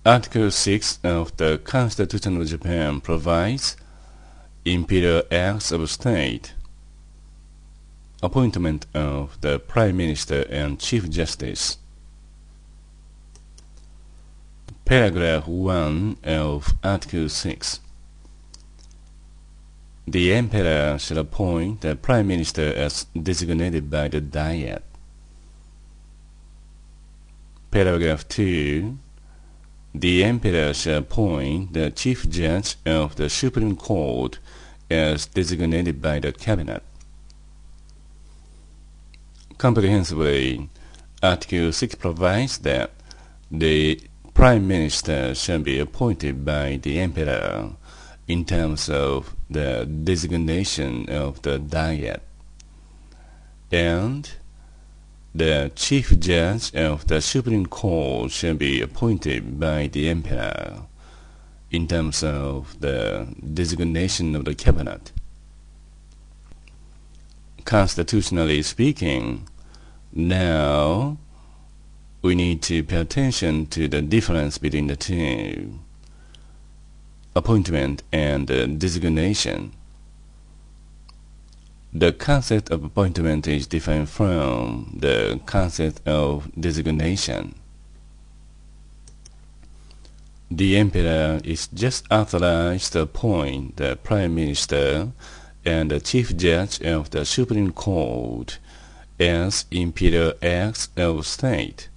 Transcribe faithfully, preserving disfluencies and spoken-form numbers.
Article six of the Constitution of Japan provides Imperial Acts of State, appointment of the Prime Minister and Chief Justice. Paragraph one of Article six. The Emperor shall appoint the Prime Minister as designated by the Diet. Paragraph two. The Emperor shall appoint the Chief Judge of the Supreme Court as designated by the Cabinet. Comprehensively, Article six provides that the Prime Minister shall be appointed by the Emperor in terms of the designation of the Diet, and the Chief Judge of the Supreme Court shall be appointed by the Emperor in terms of the designation of the Cabinet. Constitutionally speaking, now we need to pay attention to the difference between the two, appointment and uh, designation. The concept of appointment is different from the concept of designation. The Emperor is just authorized to appoint the Prime Minister and the Chief Judge of the Supreme Court as Imperial Acts of State.